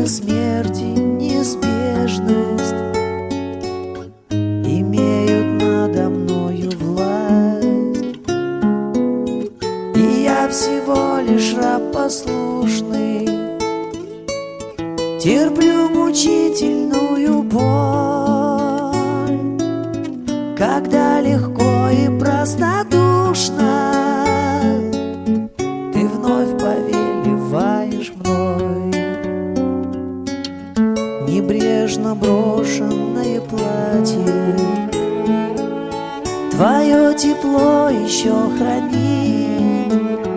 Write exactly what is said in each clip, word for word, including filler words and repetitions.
смерти неизбежность имеют надо мною власть, и я всего лишь раб послушный, терплю мучительную боль, когда легко и простодушно ты вновь повелеваешь мной. Небрежно брошенное платье твое тепло еще хранит,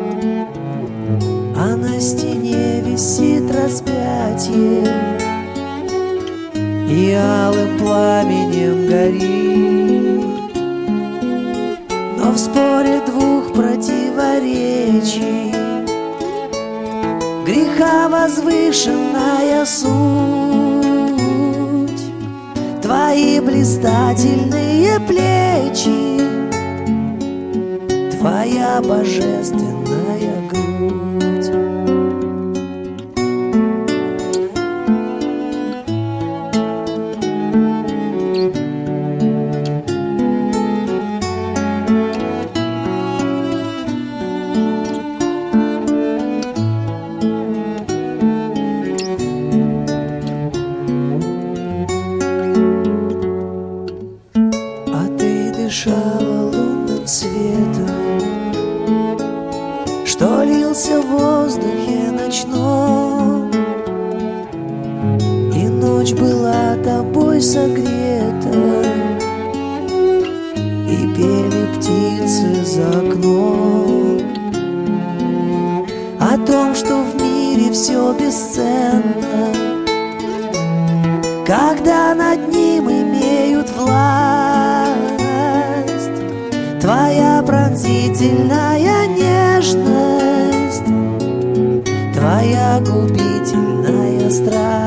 а на стене висит распятие и алым пламенем горит. Но в споре двух противоречий греха возвышенная суть, твои блистательные плечи, твоя божественная грудь. Дышала лунным светом, что лился в воздухе ночном, и ночь была тобой согрета, и пели птицы за окном о том, что в мире все бесценно, когда над ним имеют власть. Твоя пронзительная нежность, твоя губительная страсть.